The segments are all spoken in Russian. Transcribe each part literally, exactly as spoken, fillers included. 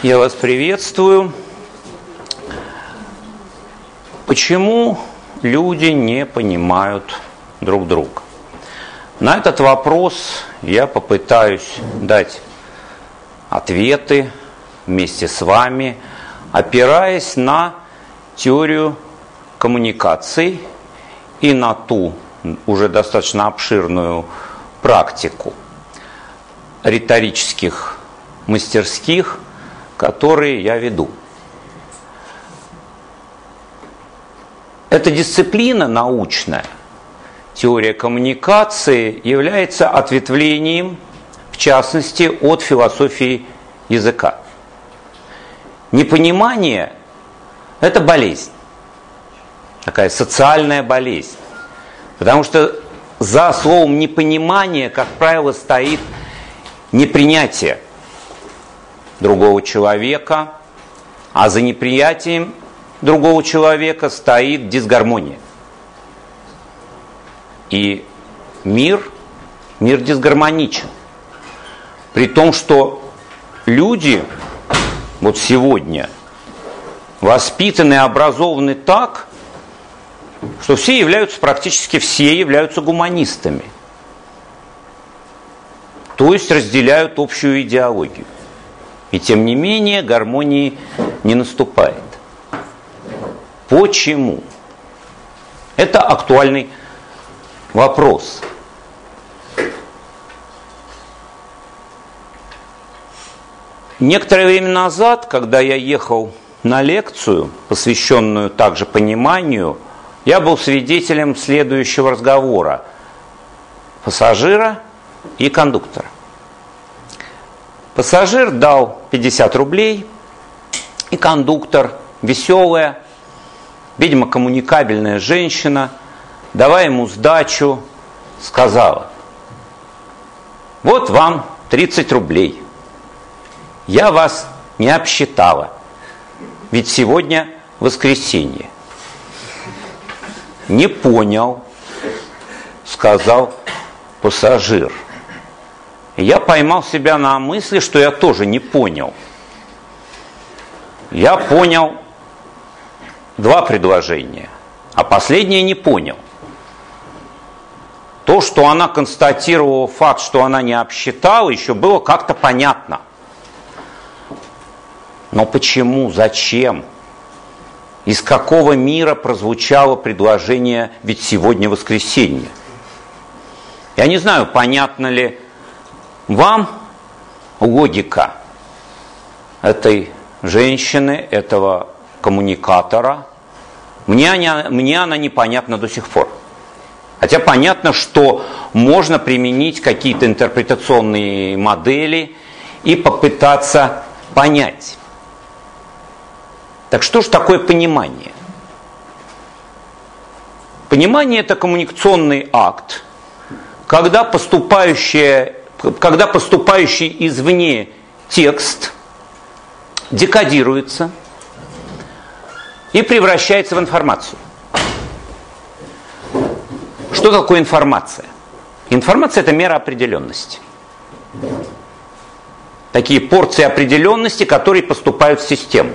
Я вас приветствую. Почему люди не понимают друг друга? На этот вопрос я попытаюсь дать ответы вместе с вами, опираясь на теорию коммуникаций и на ту уже достаточно обширную практику риторических мастерских, которые я веду. Эта дисциплина научная, теория коммуникации, является ответвлением, в частности, от философии языка. Непонимание – это болезнь, такая социальная болезнь, потому что за словом непонимание, как правило, стоит непринятие другого человека, а за неприятием другого человека стоит дисгармония. И мир, мир дисгармоничен. При том, что люди вот сегодня воспитаны и образованы так, что все являются, практически все являются гуманистами. То есть разделяют общую идеологию. И тем не менее гармонии не наступает. Почему? Это актуальный вопрос. Некоторое время назад, когда я ехал на лекцию, посвященную также пониманию, я был свидетелем следующего разговора пассажира и кондуктора. Пассажир дал пятьдесят рублей, и кондуктор, веселая, видимо, коммуникабельная женщина, давая ему сдачу, сказала: вот вам тридцать рублей. Я вас не обсчитала, ведь сегодня воскресенье. Не понял, сказал пассажир. И я поймал себя на мысли, что я тоже не понял. Я понял два предложения, а последнее не понял. То, что она констатировала факт, что она не обсчитала, еще было как-то понятно. Но почему, зачем, из какого мира прозвучало предложение «ведь сегодня воскресенье»? Я не знаю, понятно ли вам логика этой женщины, этого коммуникатора. Мне она, мне она непонятна до сих пор. Хотя понятно, что можно применить какие-то интерпретационные модели и попытаться понять. Так что же такое понимание? Понимание – это коммуникационный акт, когда поступающее когда поступающий извне текст декодируется и превращается в информацию. Что такое информация? Информация – это мера определенности. Такие порции определенности, которые поступают в систему.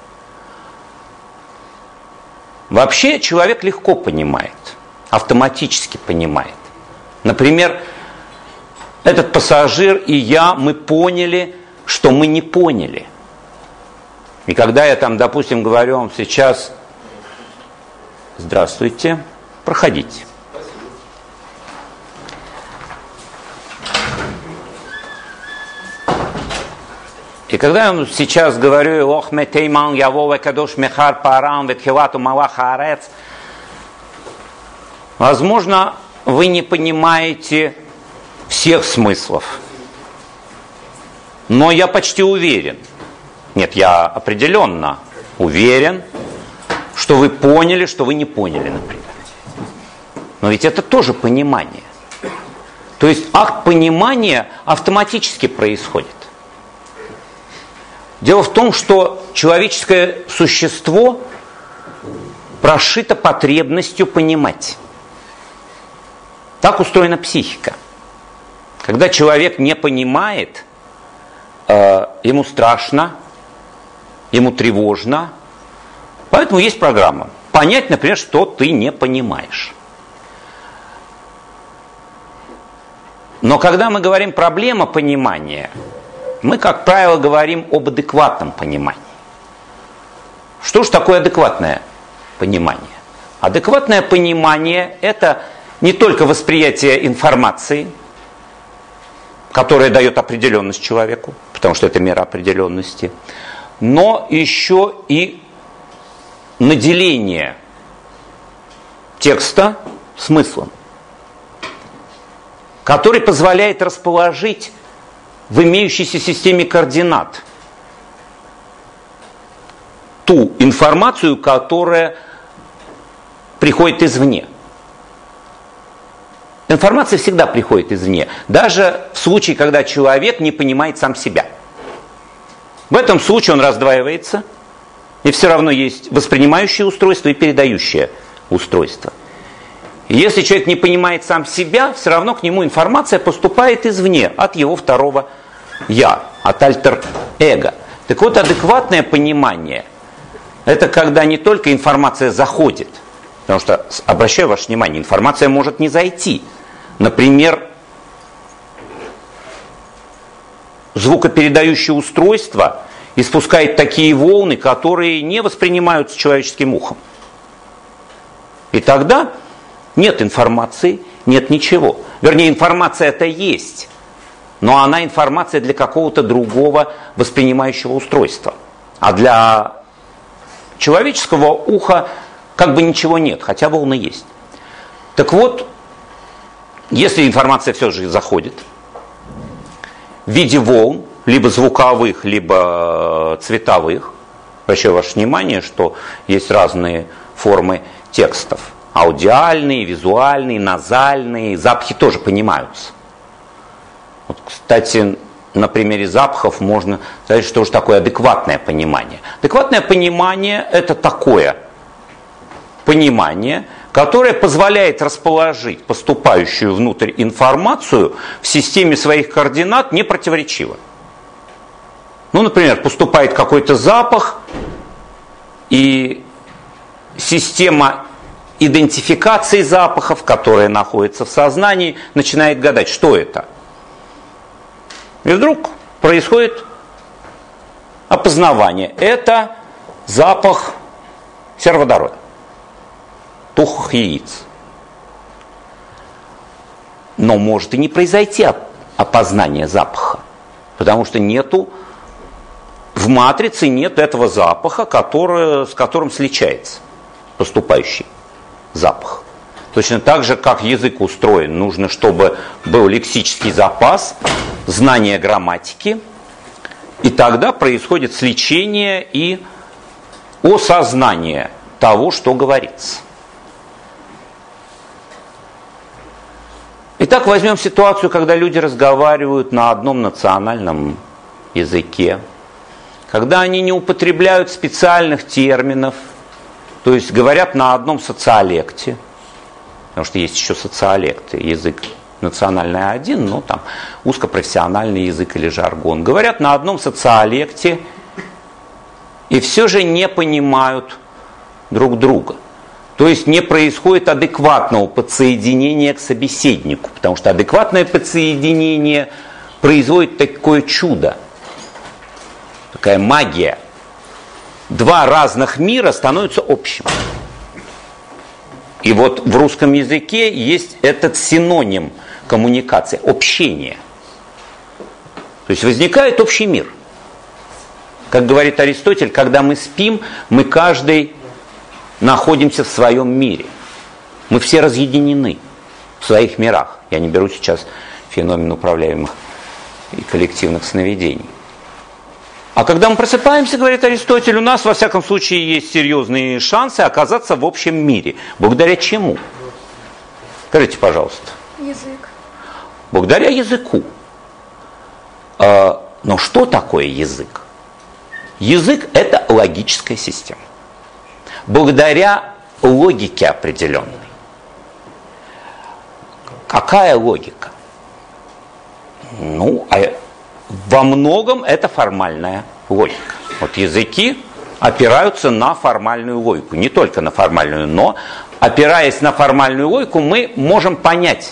Вообще человек легко понимает, автоматически понимает. Например, этот пассажир и я, мы поняли, что мы не поняли. И когда я там, допустим, говорю вам сейчас: здравствуйте, проходите. И когда я вам сейчас говорю: ох, метейман, явове кадош мехар парам, ветхилату малаха арец, возможно, вы не понимаете всех смыслов. Но я почти уверен, нет, я определенно уверен, что вы поняли, что вы не поняли, например. Но ведь это тоже понимание. То есть акт понимания автоматически происходит. Дело в том, что человеческое существо прошито потребностью понимать. Так устроена психика. Когда человек не понимает, э, ему страшно, ему тревожно. Поэтому есть программа. Понять, например, что ты не понимаешь. Но когда мы говорим проблема понимания, мы, как правило, говорим об адекватном понимании. Что же такое адекватное понимание? Адекватное понимание – это не только восприятие информации, которая дает определенность человеку, потому что это мера определенности, но еще и наделение текста смыслом, который позволяет расположить в имеющейся системе координат ту информацию, которая приходит извне. Информация всегда приходит извне, даже в случае, когда человек не понимает сам себя. В этом случае он раздваивается, и все равно есть воспринимающее устройство и передающее устройство. И если человек не понимает сам себя, все равно к нему информация поступает извне, от его второго «я», от альтер-эго. Так вот, адекватное понимание – это когда не только информация заходит, потому что, обращаю ваше внимание, информация может не зайти. Например, звукопередающее устройство испускает такие волны, которые не воспринимаются человеческим ухом. И тогда нет информации, нет ничего. Вернее, информация это есть, но она информация для какого-то другого воспринимающего устройства. А для человеческого уха как бы ничего нет, хотя волны есть. Так вот, если информация все же заходит в виде волн, либо звуковых, либо цветовых, обращаю ваше внимание, что есть разные формы текстов. Аудиальные, визуальные, назальные, запахи тоже понимаются. Вот, кстати, на примере запахов можно сказать, что же такое адекватное понимание. Адекватное понимание – это такое понимание, которое позволяет расположить поступающую внутрь информацию в системе своих координат непротиворечиво. Ну, например, поступает какой-то запах, и система идентификации запахов, которая находится в сознании, начинает гадать, что это. И вдруг происходит опознавание. Это запах сероводорода, тухлых яиц. Но может и не произойти опознание запаха, потому что нету в матрице нет этого запаха, который, с которым сличается поступающий запах. Точно так же, как язык устроен, нужно, чтобы был лексический запас, знание грамматики, и тогда происходит сличение и осознание того, что говорится. Итак, возьмем ситуацию, когда люди разговаривают на одном национальном языке, когда они не употребляют специальных терминов, то есть говорят на одном социолекте, потому что есть еще социолекты, язык национальный один, но там узкопрофессиональный язык или жаргон. Говорят на одном социолекте и все же не понимают друг друга. То есть не происходит адекватного подсоединения к собеседнику, потому что адекватное подсоединение производит такое чудо, такая магия. Два разных мира становятся общим. И вот в русском языке есть этот синоним коммуникации, общение. То есть возникает общий мир. Как говорит Аристотель, когда мы спим, мы каждый находимся в своем мире. Мы все разъединены в своих мирах. Я не беру сейчас феномен управляемых и коллективных сновидений. А когда мы просыпаемся, говорит Аристотель, у нас во всяком случае есть серьезные шансы оказаться в общем мире. Благодаря чему? Скажите, пожалуйста. Язык. Благодаря языку. Но что такое язык? Язык – это логическая система. Благодаря логике определенной. Какая логика? Ну, а во многом это формальная логика. Вот языки опираются на формальную логику. Не только на формальную, но опираясь на формальную логику, мы можем понять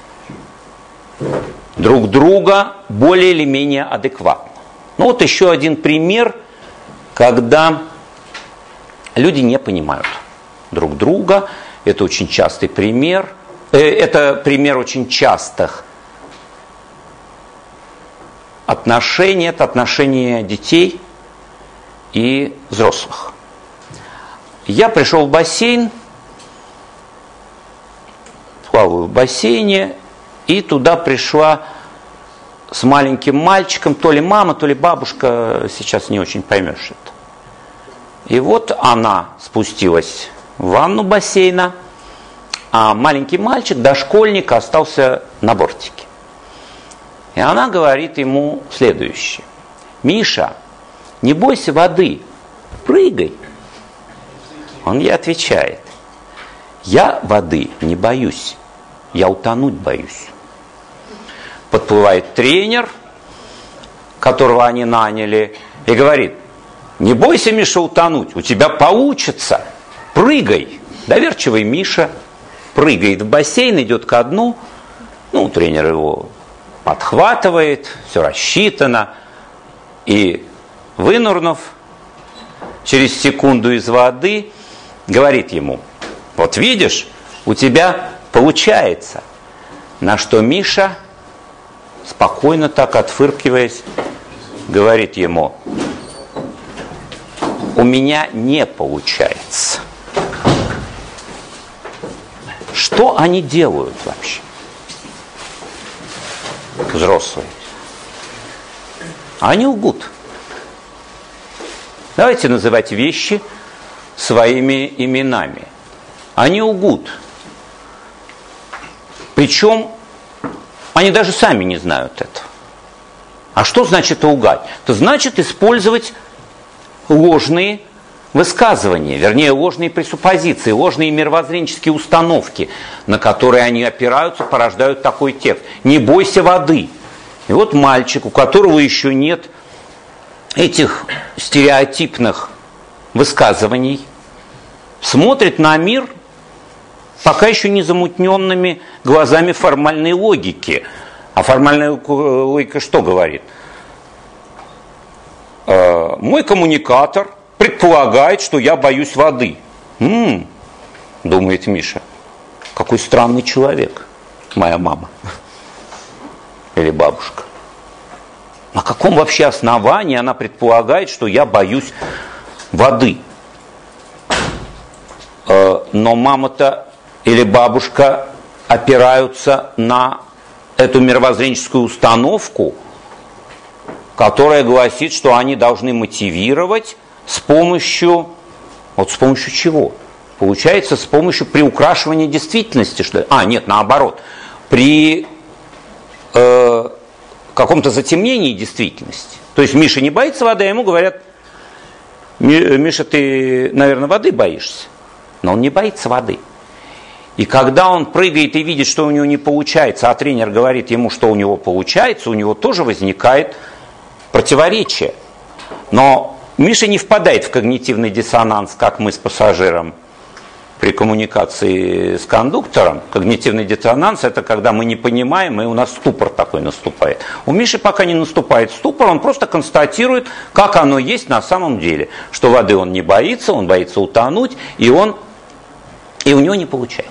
друг друга более или менее адекватно. Ну вот еще один пример, когда люди не понимают друг друга. Это очень частый пример. Это пример очень частых отношений. Это отношения детей и взрослых. Я пришел в бассейн, плаваю в бассейне, и туда пришла с маленьким мальчиком, то ли мама, то ли бабушка, сейчас не очень поймешь это. И вот она спустилась в ванну бассейна, а маленький мальчик, дошкольник, остался на бортике. И она говорит ему следующее: «Миша, не бойся воды, прыгай». Он ей отвечает: «Я воды не боюсь, я утонуть боюсь». Подплывает тренер, которого они наняли, и говорит: «Не бойся, Миша, утонуть, у тебя получится, прыгай». Доверчивый Миша прыгает в бассейн, идет ко дну, ну, тренер его подхватывает, все рассчитано, и, вынырнув через секунду из воды, говорит ему: «Вот видишь, у тебя получается». На что Миша, спокойно так отфыркиваясь, говорит ему: «У меня не получается». Что они делают вообще, взрослые? Они лгут. Давайте называть вещи своими именами. Они лгут. Причем они даже сами не знают этого. А что значит лгать? Это значит использовать ложные высказывания, вернее, ложные пресуппозиции, ложные мировоззренческие установки, на которые они опираются, порождают такой текст. «Не бойся воды». И вот мальчик, у которого еще нет этих стереотипных высказываний, смотрит на мир пока еще не замутненными глазами формальной логики. А формальная логика что говорит? Э, мой коммуникатор предполагает, что я боюсь воды. М-м, думает Миша, какой странный человек моя мама или бабушка. На каком вообще основании она предполагает, что я боюсь воды? Э, но мама-то или бабушка опираются на эту мировоззренческую установку, которая гласит, что они должны мотивировать с помощью, вот с помощью чего? Получается, с помощью приукрашивания действительности, что ли? А, нет, наоборот. При э, каком-то затемнении действительности. То есть Миша не боится воды, а ему говорят: Миша, ты, наверное, воды боишься. Но он не боится воды. И когда он прыгает и видит, что у него не получается, а тренер говорит ему, что у него получается, у него тоже возникает противоречие. Но Миша не впадает в когнитивный диссонанс, как мы с пассажиром при коммуникации с кондуктором. Когнитивный диссонанс – это когда мы не понимаем, и у нас ступор такой наступает. У Миши пока не наступает ступор, он просто констатирует, как оно есть на самом деле. Что воды он не боится, он боится утонуть, и, он, и у него не получается.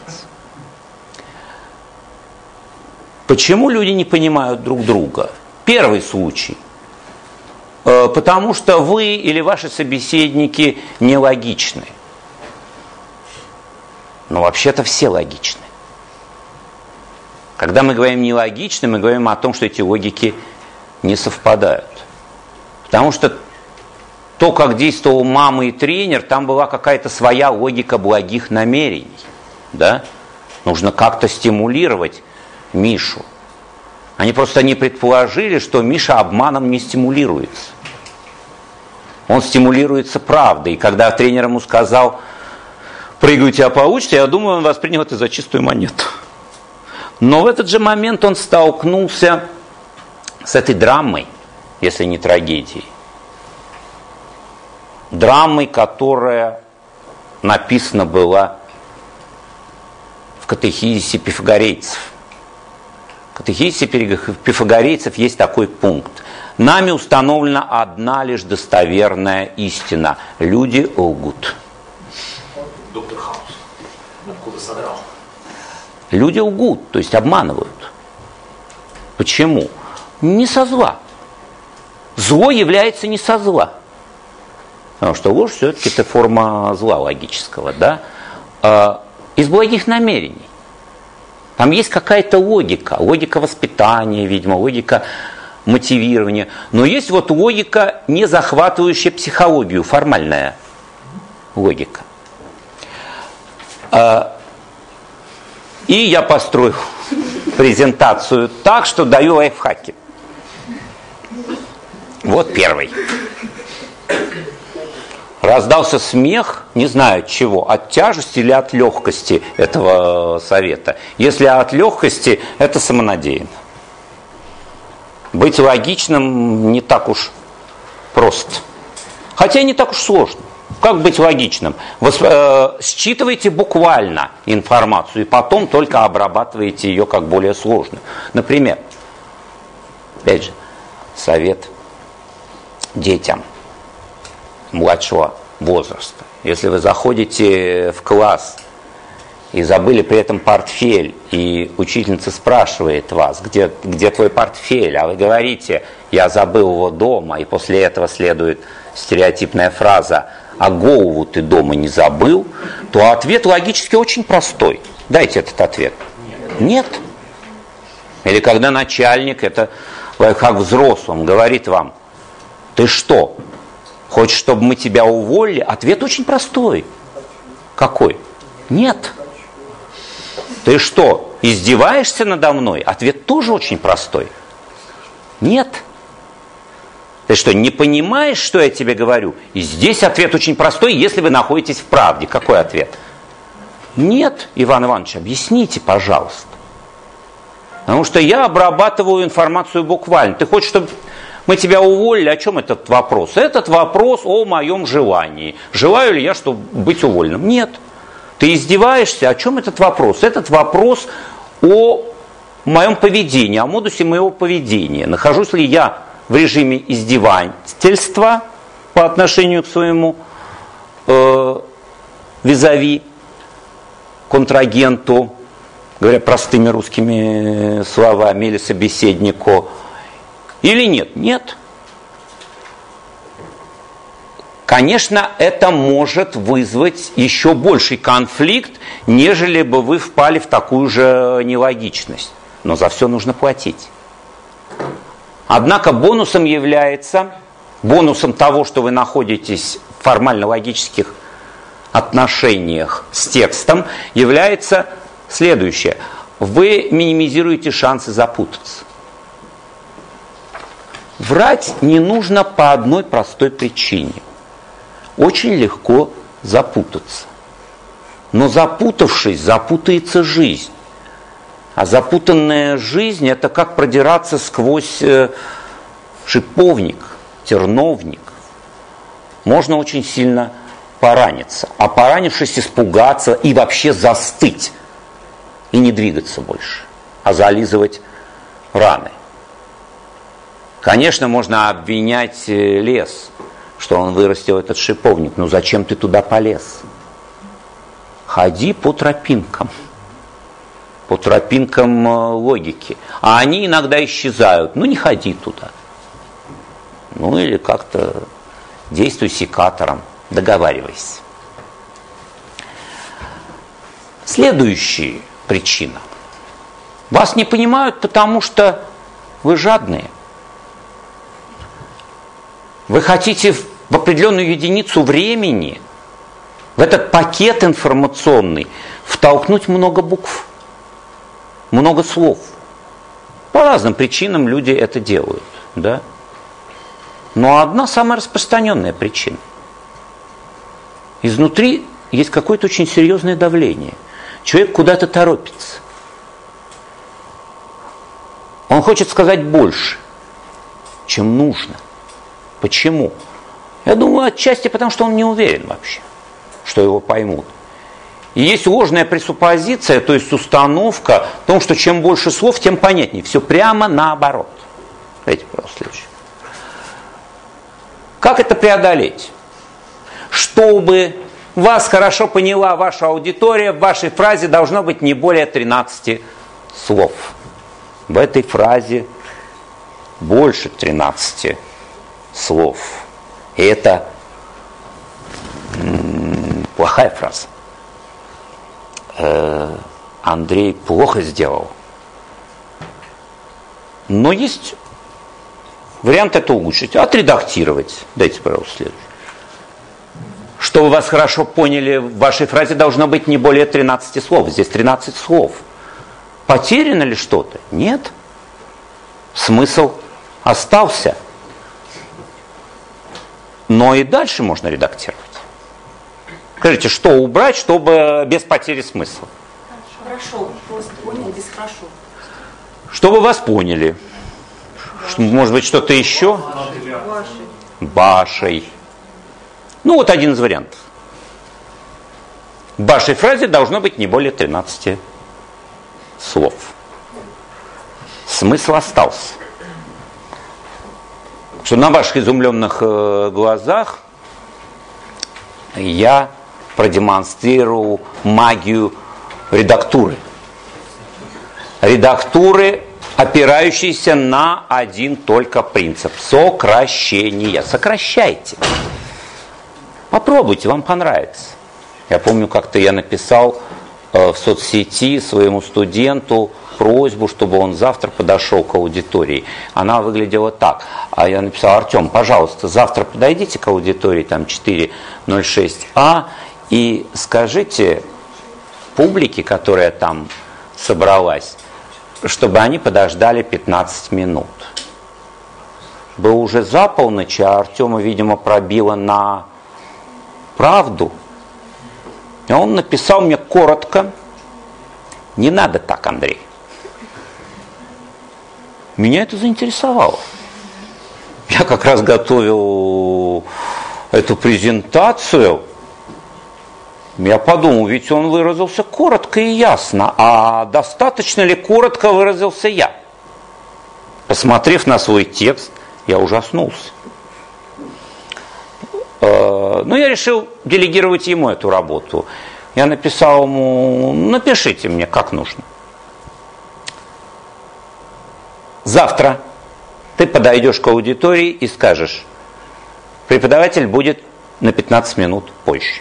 Почему люди не понимают друг друга? Первый случай. Потому что вы или ваши собеседники нелогичны. Но вообще-то все логичны. Когда мы говорим нелогичны, мы говорим о том, что эти логики не совпадают. Потому что то, как действовал мама и тренер, там была какая-то своя логика благих намерений. Да? Нужно как-то стимулировать Мишу. Они просто не предположили, что Миша обманом не стимулируется. Он стимулируется правдой. И когда тренер ему сказал: прыгай, у тебя получится, я думаю, он воспринял это за чистую монету. Но в этот же момент он столкнулся с этой драмой, если не трагедией. драмой, которая написана была в катехизисе пифагорейцев. В катехизисе пифагорейцев есть такой пункт. Нами установлена одна лишь достоверная истина. Люди лгут. Доктор Хаус. Откуда содрал? Люди лгут, то есть обманывают. Почему? Не со зла. Зло является не со зла. Потому что ложь все-таки это форма зла логического, да? А, из благих намерений. Там есть какая-то логика, логика воспитания, видимо, логика мотивирования. Но есть вот логика, не захватывающая психологию, формальная логика. А, и я построю презентацию так, что даю лайфхаки. Вот первый. Раздался смех, не знаю от чего, от тяжести или от легкости этого совета. Если от легкости, это самонадеянно. Быть логичным не так уж просто. Хотя и не так уж сложно. Как быть логичным? Вы э, считываете буквально информацию и потом только обрабатываете ее как более сложную. Например, опять же, совет детям младшего возраста. Если вы заходите в класс и забыли при этом портфель, и учительница спрашивает вас, где, где твой портфель, а вы говорите, я забыл его дома, и после этого следует стереотипная фраза, а голову ты дома не забыл, то ответ логически очень простой. Дайте этот ответ. Нет. Или когда начальник, это как взрослым, говорит вам, ты что, хочешь, чтобы мы тебя уволили? Ответ очень простой. Какой? Нет. Ты что, издеваешься надо мной? Ответ тоже очень простой. Нет. Ты что, не понимаешь, что я тебе говорю? И здесь ответ очень простой, если вы находитесь в правде. Какой ответ? Нет, Иван Иванович, объясните, пожалуйста. Потому что я обрабатываю информацию буквально. Ты хочешь, чтобы мы тебя уволили? О чем этот вопрос? Этот вопрос о моем желании. Желаю ли я, чтобы быть уволенным? Нет. Ты издеваешься? О чем этот вопрос? Этот вопрос о моем поведении, о модусе моего поведения. Нахожусь ли я в режиме издевательства по отношению к своему э, визави, контрагенту, говоря простыми русскими словами, или собеседнику, или нет? Нет. Конечно, это может вызвать еще больший конфликт, нежели бы вы впали в такую же нелогичность. Но за все нужно платить. Однако бонусом является, бонусом того, что вы находитесь в формально-логических отношениях с текстом, является следующее. Вы минимизируете шансы запутаться. Врать не нужно по одной простой причине. Очень легко запутаться. Но запутавшись, запутается жизнь. А запутанная жизнь – это как продираться сквозь шиповник, терновник. Можно очень сильно пораниться. А поранившись, испугаться и вообще застыть. И не двигаться больше, а зализывать раны. Конечно, можно обвинять лес, что он вырастил этот шиповник. Но зачем ты туда полез? Ходи по тропинкам. По тропинкам логики. А они иногда исчезают. Ну, не ходи туда. Ну, или как-то действуй секатором. Договаривайся. Следующая причина. Вас не понимают, потому что вы жадные. Вы хотите в определенную единицу времени, в этот пакет информационный, втолкнуть много букв, много слов. По разным причинам люди это делают. Да? Но одна самая распространенная причина. Изнутри есть какое-то очень серьезное давление. Человек куда-то торопится. Он хочет сказать больше, чем нужно. Почему? Я думаю, отчасти потому, что он не уверен вообще, что его поймут. И есть ложная пресуппозиция, то есть установка в том, что чем больше слов, тем понятнее. Все прямо наоборот. Смотрите, пожалуйста, следующее. Как это преодолеть? Чтобы вас хорошо поняла ваша аудитория, в вашей фразе должно быть не более тринадцати слов. В этой фразе больше тринадцати слов. И это м- плохая фраза. Э- Андрей плохо сделал. Но есть вариант это улучшить, отредактировать. Дайте, пожалуйста, следующий. Чтобы вас хорошо поняли, в вашей фразе должно быть не более тринадцати слов. Здесь тринадцать слов. Потеряно ли что-то? Нет. Смысл остался. Но и дальше можно редактировать. Скажите, что убрать, чтобы без потери смысла? Хорошо. Просто поняли, без хорошо. Чтобы вас поняли. Может быть, что-то еще? Вашей. Башей. Ну, вот один из вариантов. В вашей фразе должно быть не более тринадцати слов. Смысл остался. Что на ваших изумленных э, глазах я продемонстрировал магию редактуры. Редактуры, опирающейся на один только принцип – сокращение. Сокращайте. Попробуйте, вам понравится. Я помню, как-то я написал э, в соцсети своему студенту просьбу, чтобы он завтра подошел к аудитории. Она выглядела так. А я написал: Артем, пожалуйста, завтра подойдите к аудитории там четыре ноль шесть А и скажите публике, которая там собралась, чтобы они подождали пятнадцать минут. Было уже за полночь, а Артема, видимо, пробило на правду. И он написал мне коротко: не надо так, Андрей. Меня это заинтересовало. Я как раз готовил эту презентацию. Я подумал, ведь он выразился коротко и ясно, а достаточно ли коротко выразился я? Посмотрев на свой текст, я ужаснулся. Но я решил делегировать ему эту работу. Я написал ему: напишите мне, как нужно. Завтра ты подойдешь к аудитории и скажешь: преподаватель будет на пятнадцать минут позже.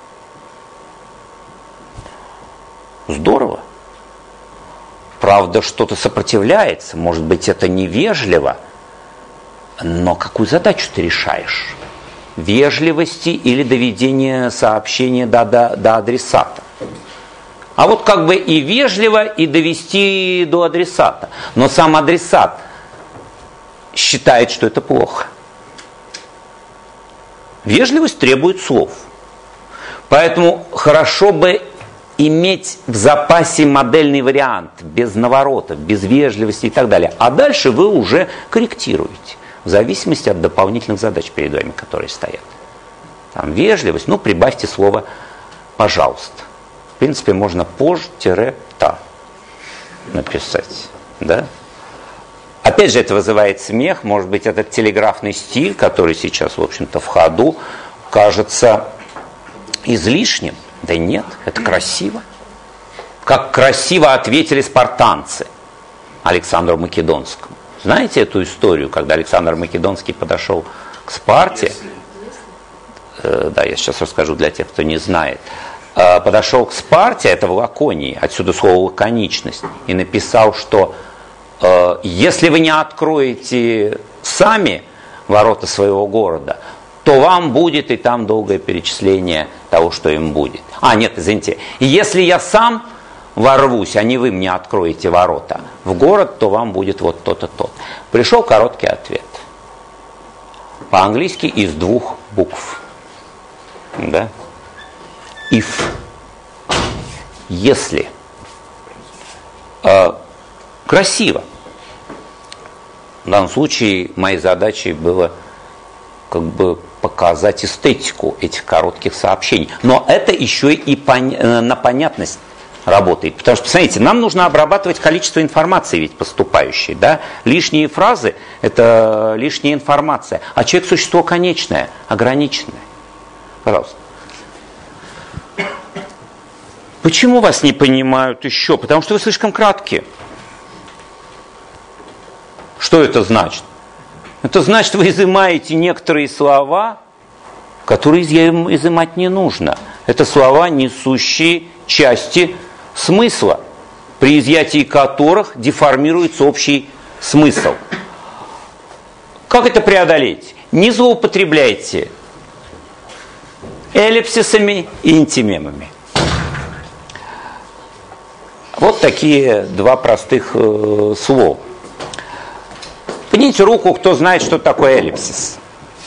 Здорово. Правда, что-то сопротивляется. Может быть, это невежливо. Но какую задачу ты решаешь? Вежливости или доведения сообщения до, до, до адресата? А вот как бы и вежливо, и довести до адресата. Но сам адресат считает, что это плохо. Вежливость требует слов. Поэтому хорошо бы иметь в запасе модельный вариант, без наворотов, без вежливости и так далее. А дальше вы уже корректируете, в зависимости от дополнительных задач перед вами, которые стоят. Там вежливость, ну прибавьте слово «пожалуйста». В принципе, можно позже-та написать. Да? Опять же, это вызывает смех. Может быть, этот телеграфный стиль, который сейчас, в общем-то, в ходу, кажется излишним. Да нет, это красиво. Как красиво ответили спартанцы Александру Македонскому. Знаете эту историю, когда Александр Македонский подошел к Спарте? Э, да, я сейчас расскажу для тех, кто не знает. Э, подошел к Спарте, это в Лаконии, отсюда слово лаконичность, и написал, что э, если вы не откроете сами ворота своего города, то вам будет и там долгое перечисление того, что им будет. А, нет, извините. Если я сам ворвусь, а не вы мне откроете ворота в город, то вам будет вот то-то, то. Пришел короткий ответ. По-английски из двух букв. Да? If. Если. Э, красиво. В данном случае моей задачей было как бы показать эстетику этих коротких сообщений. Но это еще и пон- на понятность работает. Потому что, посмотрите, нам нужно обрабатывать количество информации ведь поступающей. Да? Лишние фразы – это лишняя информация. А человек – существо конечное, ограниченное. Пожалуйста. Почему вас не понимают еще? Потому что вы слишком краткие. Что это значит? Это значит, вы изымаете некоторые слова, которые изымать не нужно. Это слова, несущие части смысла, при изъятии которых деформируется общий смысл. Как это преодолеть? Не злоупотребляйте эллипсисами и антимемами. Вот такие два простых э, слова. Поднимите руку, кто знает, что такое эллипсис.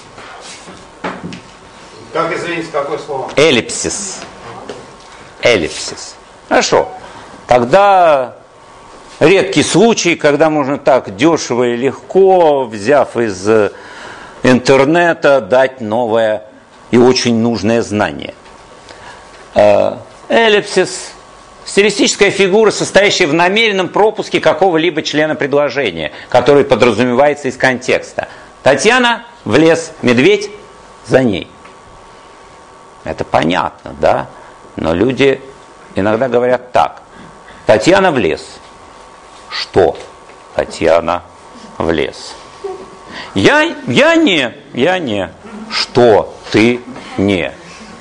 Как, извините, какое слово? Эллипсис. Эллипсис. Хорошо. Тогда редкий случай, когда можно так дешево и легко, взяв из интернета, дать новое и очень нужное знание. Эллипсис – стилистическая фигура, состоящая в намеренном пропуске какого-либо члена предложения, который подразумевается из контекста. Татьяна в лес, медведь за ней. Это понятно, да? Но люди иногда говорят так. Татьяна в лес. Что? Татьяна в лес. Я, я не, я не. Что? Ты не.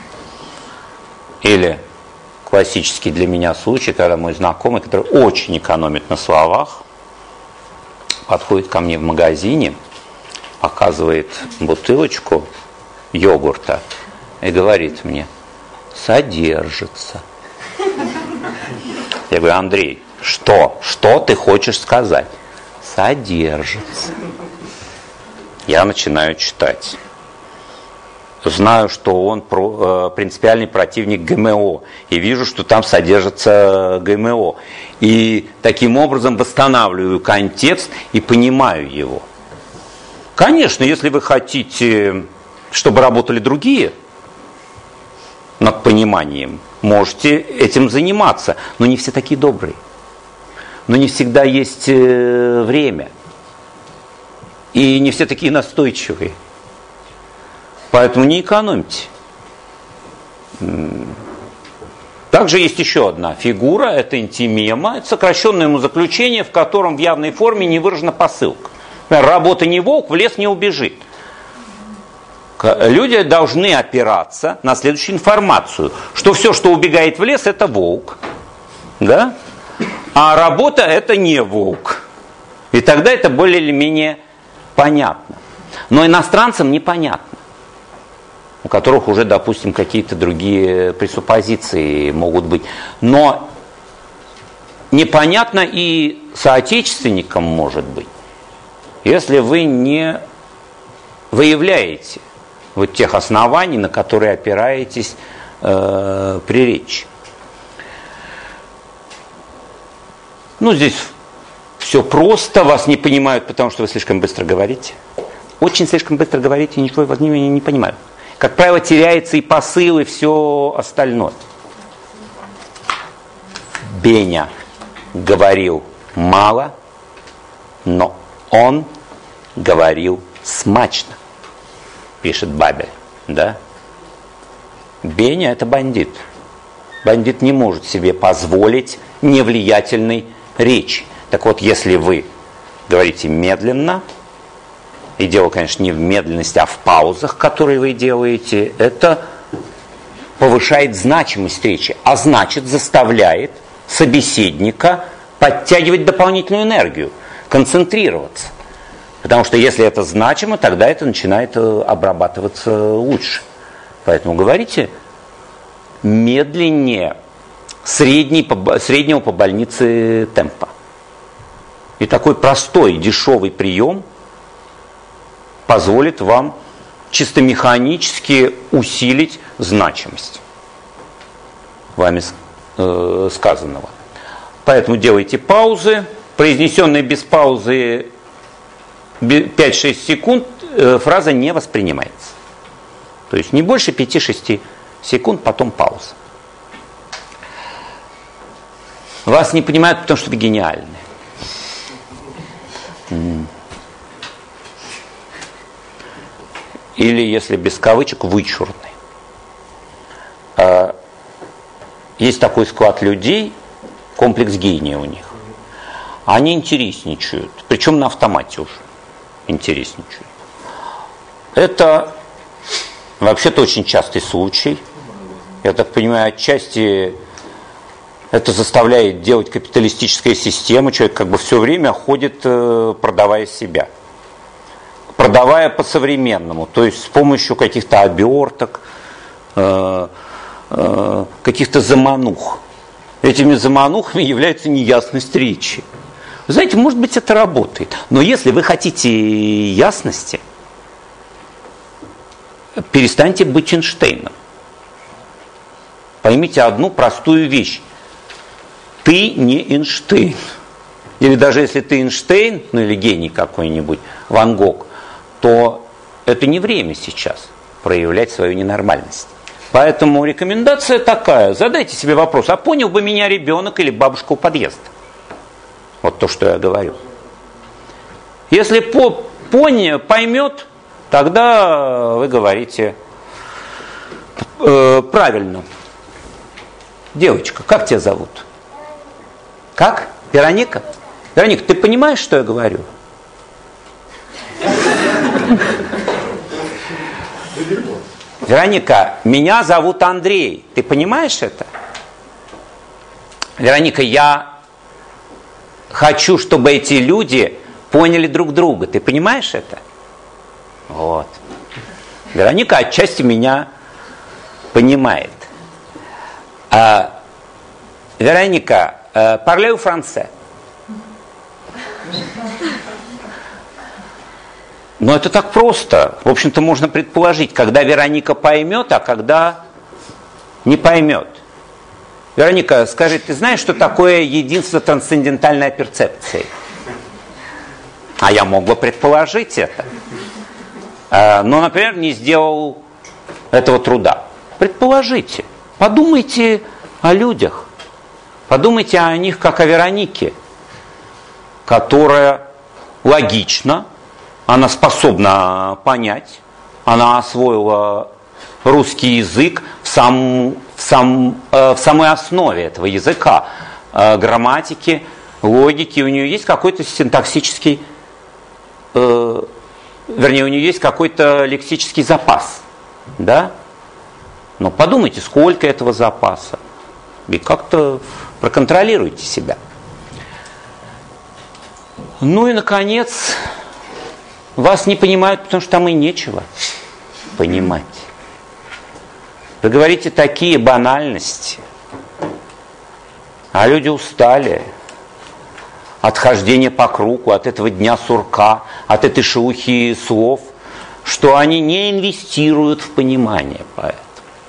Или классический для меня случай, когда мой знакомый, который очень экономит на словах, подходит ко мне в магазине, показывает бутылочку йогурта и говорит мне: содержится. Я говорю: Андрей, что? Что ты хочешь сказать? Содержится. Я начинаю читать. Знаю, что он про, э, принципиальный противник ГМО. И вижу, что там содержится ГМО. И таким образом восстанавливаю контекст и понимаю его. Конечно, если вы хотите, чтобы работали другие над пониманием, можете этим заниматься. Но не все такие добрые. Но не всегда есть э, время. И не все такие настойчивые. Поэтому не экономьте. Также есть еще одна фигура, это антимема, это сокращенное умозаключение, в котором в явной форме не выражена посылка. Например, работа не волк, в лес не убежит. Люди должны опираться на следующую информацию, что все, что убегает в лес, это волк. Да? А работа это не волк. И тогда это более или менее понятно. Но иностранцам непонятно, у которых уже, допустим, какие-то другие пресуппозиции могут быть. Но непонятно и соотечественникам может быть, если вы не выявляете вот тех оснований, на которые опираетесь э, при речи. Ну, здесь все просто, вас не понимают, потому что вы слишком быстро говорите. Очень слишком быстро говорите, и ничего вас не, не понимают. Как правило, теряется и посыл, и все остальное. Беня говорил мало, но он говорил смачно, пишет Бабель. Да? Беня – это бандит. Бандит не может себе позволить невлиятельной речи. Так вот, если вы говорите медленно, и дело, конечно, не в медленности, а в паузах, которые вы делаете, это повышает значимость речи, а значит заставляет собеседника подтягивать дополнительную энергию, концентрироваться. Потому что если это значимо, тогда это начинает обрабатываться лучше. Поэтому говорите медленнее средний, среднего по больнице темпа. И такой простой, дешевый прием позволит вам чисто механически усилить значимость вами э, сказанного. Поэтому делайте паузы. Произнесенные без паузы пять-шесть секунд э, фраза не воспринимается. То есть не больше пяти-шести секунд, потом пауза. Вас не понимают, потому что вы гениальны. Или, если без кавычек, вычурный. Есть такой склад людей, комплекс гения у них. Они интересничают, причем на автомате уже интересничают. Это вообще-то очень частый случай. Я так понимаю, отчасти это заставляет делать капиталистическая система. Человек как бы все время ходит, продавая себя. Продавая по-современному, то есть с помощью каких-то оберток, каких-то заманух. Этими заманухами является неясность речи. Вы знаете, может быть, это работает. Но если вы хотите ясности, перестаньте быть Эйнштейном. Поймите одну простую вещь. Ты не Эйнштейн. Или даже если ты Эйнштейн, ну или гений какой-нибудь, Ван Гог, то это не время сейчас проявлять свою ненормальность. Поэтому рекомендация такая. Задайте себе вопрос, а понял бы меня ребенок или бабушка у подъезда? Вот то, что я говорю. Если по, поня, поймет, тогда вы говорите э, правильно. Девочка, как тебя зовут? Как? Вероника? Вероника, ты понимаешь, что я говорю? Вероника, меня зовут Андрей. Ты понимаешь это? Вероника, я хочу, чтобы эти люди поняли друг друга. Ты понимаешь это? Вот. Вероника отчасти меня понимает. А, Вероника, parlez-vous français? Но это так просто. В общем-то, можно предположить, когда Вероника поймет, а когда не поймет. Вероника, скажи, ты знаешь, что такое единство трансцендентальной перцепции? А я мог бы предположить это. Но, например, не сделал этого труда. Предположите. Подумайте о людях. Подумайте о них, как о Веронике, которая логично, она способна понять, она освоила русский язык в, сам, в, сам, э, в самой основе этого языка, э, грамматики, логики. У нее есть какой-то синтаксический, э, вернее, у нее есть какой-то лексический запас. Да? Но подумайте, сколько этого запаса. И как-то проконтролируйте себя. Ну и, наконец, вас не понимают, потому что там и нечего понимать. Вы говорите такие банальности, а люди устали от хождения по кругу, от этого дня сурка, от этой шелухи слов, что они не инвестируют в понимание поэтому.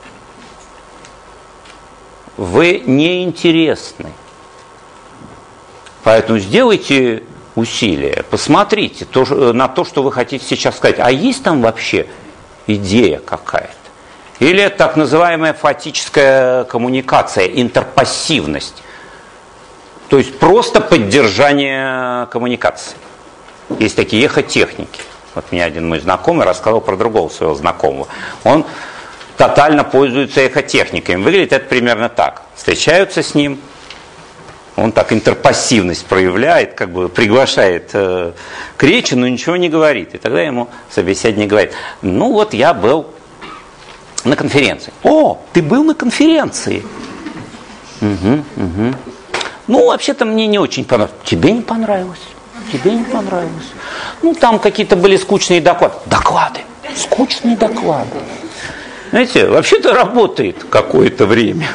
Вы неинтересны. Поэтому сделайте усилия, посмотрите то, на то, что вы хотите сейчас сказать. А есть там вообще идея какая-то? Или это так называемая фатическая коммуникация, интерпассивность? То есть просто поддержание коммуникации. Есть такие эхотехники. Вот мне один мой знакомый рассказал про другого своего знакомого. Он тотально пользуется эхотехниками. Выглядит это примерно так. Встречаются с ним, он так интерпассивность проявляет, как бы приглашает э, к речи, но ничего не говорит. И тогда ему собеседник говорит: ну вот я был на конференции. О, ты был на конференции? Угу, угу. Ну, вообще-то мне не очень понравилось. Тебе не понравилось? Тебе не понравилось? Ну, там какие-то были скучные доклады. Доклады. Скучные доклады. Знаете, вообще-то работает какое-то время.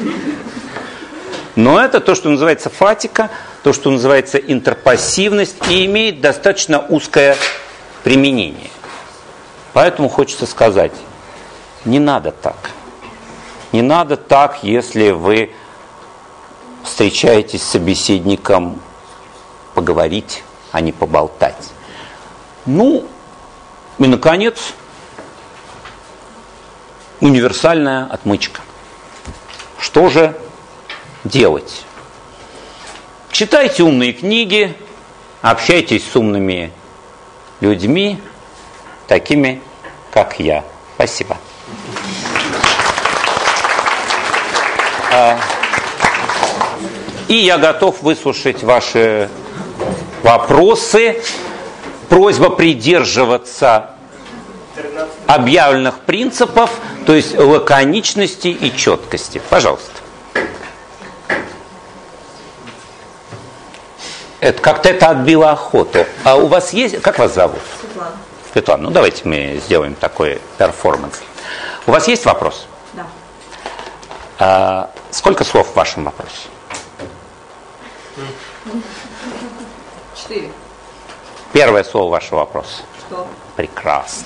Но это то, что называется фатика, то, что называется интерпассивность, и имеет достаточно узкое применение. Поэтому хочется сказать, не надо так. Не надо так, если вы встречаетесь с собеседником поговорить, а не поболтать. Ну, и, наконец, универсальная отмычка. Что же делать? Читайте умные книги, общайтесь с умными людьми, такими, как я. Спасибо. И я готов выслушать ваши вопросы. Просьба придерживаться объявленных принципов, то есть лаконичности и четкости. Пожалуйста. Это как-то это отбило охоту. А у вас есть... Как вас зовут? Светлана. Светлана, ну давайте мы сделаем такой перформанс. У вас есть вопрос? Да. А, сколько слов в вашем вопросе? Четыре. Первое слово вашего вопроса. Что? Прекрасно.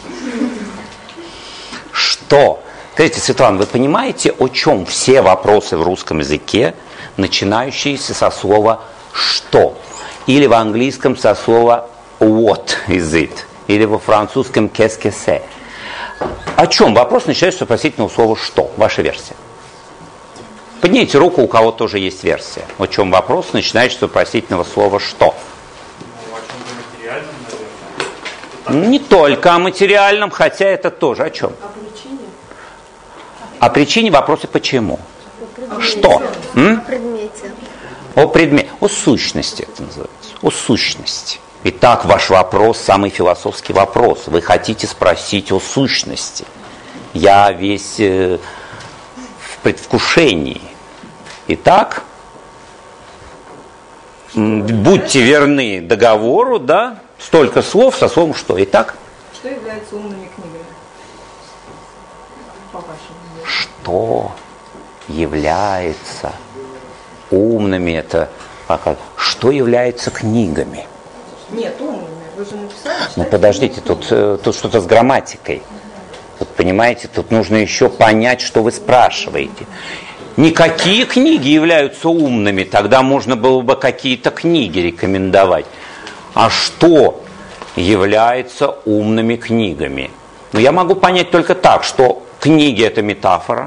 Что? Скажите, Светлана, вы понимаете, о чем все вопросы в русском языке, начинающиеся со слова «что»? Или в английском со слова «what is it?» Или во французском «qu'est-ce que c'est?» О чем? Вопрос начинается с вопросительного слова «что». Ваша версия. Поднимите руку, у кого тоже есть версия. О чем вопрос начинается с вопросительного слова «что». Не только о материальном, хотя это тоже. О чем? О причине. О причине вопроса «почему». О Что? М? О предмете. О предмете. О сущности это называется. О сущности. Итак, ваш вопрос самый философский вопрос. Вы хотите спросить о сущности. Я весь э, в предвкушении. Итак, будьте верны договору, да? Столько слов со словом «что». Итак? Что является умными книгами? По вашему мнению. Что является умными? Это пока. Что является книгами? Нет, умными. Вы же написали. Ну подождите, тут, тут что-то с грамматикой. Тут, понимаете, тут нужно еще понять, что вы спрашиваете. Никакие книги являются умными, тогда можно было бы какие-то книги рекомендовать. А что является умными книгами? Ну, я могу понять только так, что книги – это метафора.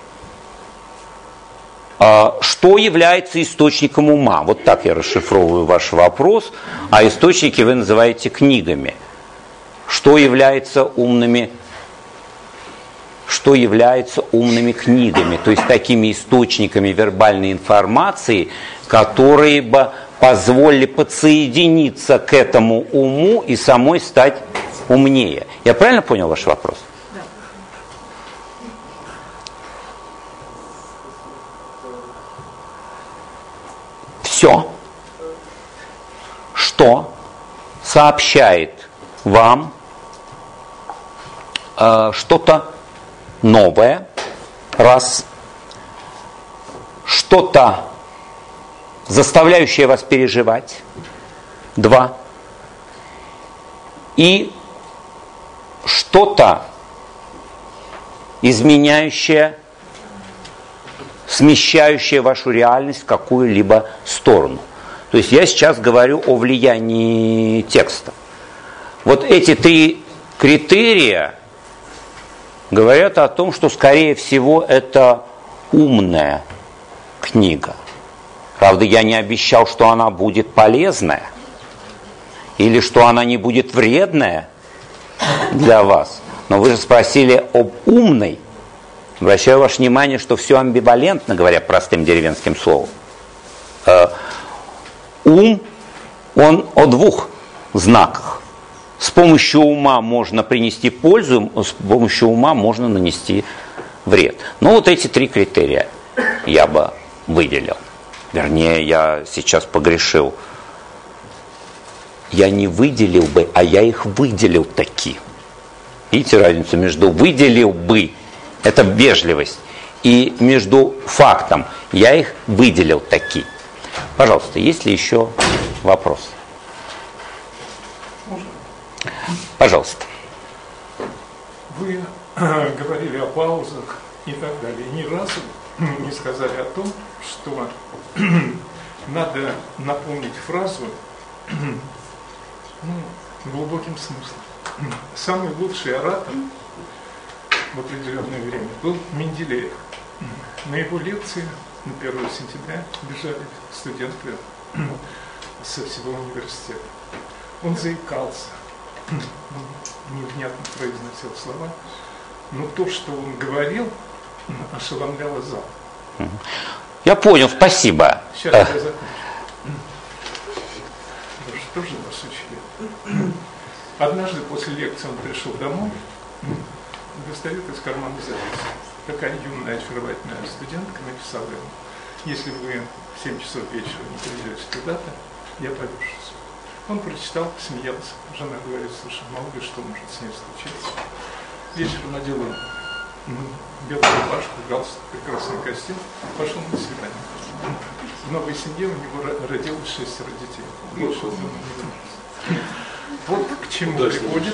А что является источником ума? Вот так я расшифровываю ваш вопрос. А источники вы называете книгами. Что является умными Что является умными книгами? То есть такими источниками вербальной информации, которые бы позволили подсоединиться к этому уму и самой стать умнее. Я правильно понял ваш вопрос? Да. Все, что сообщает вам э, что-то новое, раз, что-то заставляющее вас переживать, два, и что-то изменяющее, смещающее вашу реальность в какую-либо сторону. То есть я сейчас говорю о влиянии текста. Вот эти три критерия говорят о том, что, скорее всего, это умная книга. Правда, я не обещал, что она будет полезная или что она не будет вредная для вас. Но вы же спросили об умной. Обращаю ваше внимание, что все амбивалентно, говоря простым деревенским словом. Э, ум, он о двух знаках. С помощью ума можно принести пользу, с помощью ума можно нанести вред. Но вот эти три критерия я бы выделил. Вернее, я сейчас погрешил. Я не выделил бы, а я их выделил таки. Видите разницу между выделил бы, это вежливость, и между фактом, я их выделил таки. Пожалуйста, есть ли еще вопросы? Пожалуйста. Вы э, говорили о паузах и так далее. Ни разу не сказали о том, что надо наполнить фразу ну, глубоким смыслом. Самый лучший оратор в определенное время был Менделеев. На его лекции на первое сентября бежали студенты со всего университета. Он заикался, он невнятно произносил слова, но то, что он говорил, ошеломляло зал. Я понял, спасибо. Сейчас я закончу. Вы же тоже нас учили. Однажды после лекции он пришел домой, достает из кармана запись. Такая юная, очаровательная студентка написала ему: если вы в семь часов вечера не придете туда-то, я повешусь. Он прочитал, смеялся. Жена говорит: слушай, мало ли что может с ней случиться. Вечером надел он белую рубашку, галстук, прекрасный костюм, пошел на свидание. В новой семье у него родилось шестеро детей. Больше он не вернулся. Вот к чему приводит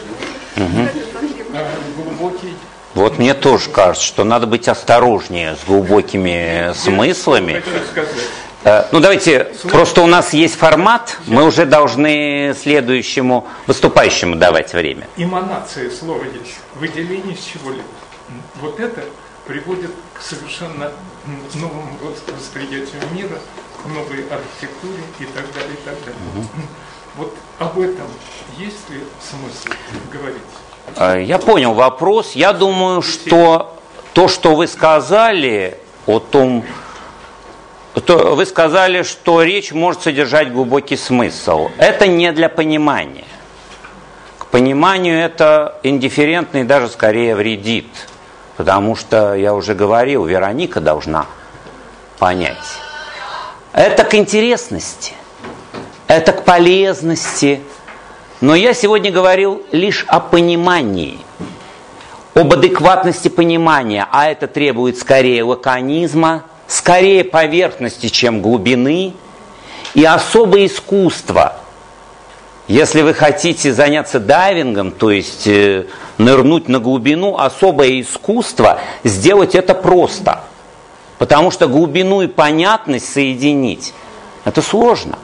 глубокий. Вот мне тоже кажется, что надо быть осторожнее с глубокими смыслами. Ну давайте, просто у нас есть формат, мы уже должны следующему выступающему давать время. Эманация слова есть, выделение с чего-либо. Вот это приводит к совершенно новому восприятию мира, к новой архитектуре и так далее, и так далее. Угу. Вот об этом есть ли смысл говорить? Я понял вопрос. Я думаю, что то, что вы сказали о том, то вы сказали, что речь может содержать глубокий смысл. Это не для понимания. К пониманию это индифферентно и даже скорее вредит. Потому что, я уже говорил, Вероника должна понять. Это к интересности, это к полезности. Но я сегодня говорил лишь о понимании, об адекватности понимания, а это требует скорее лаконизма, скорее поверхности, чем глубины, и особое искусство. Если вы хотите заняться дайвингом, то есть э, нырнуть на глубину, особое искусство сделать это просто. Потому что глубину и понятность соединить – это сложно.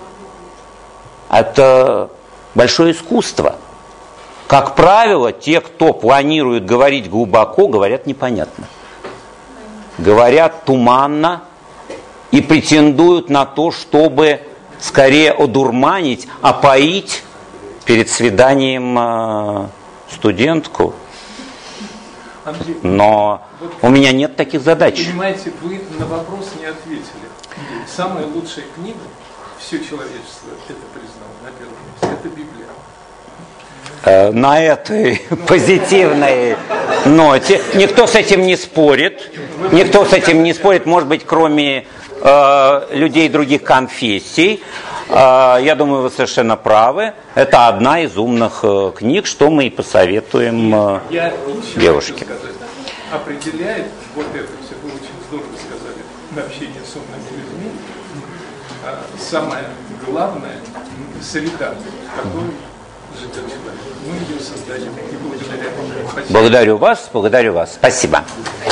Это большое искусство. Как правило, те, кто планирует говорить глубоко, говорят непонятно. Говорят туманно и претендуют на то, чтобы скорее одурманить, опоить перед свиданием э, студентку. Андрей, Но вот у меня нет таких задач. Понимаете, вы на вопрос не ответили. Самая лучшая книга, все человечество это признало на первом месте, это Библия. Э, на этой позитивной ноте никто с этим не спорит. Никто с этим не спорит, может быть, кроме э, людей других конфессий. Э, я думаю, вы совершенно правы. Это одна из умных э, книг, что мы и посоветуем э, Я девушке. Определяет вот это все, вы очень здорово сказали, на общение с умными людьми. Самое главное – среда, в которой живет человек. Мы ее создаем и благодаря этому. Благодарю вас, благодарю вас. Спасибо.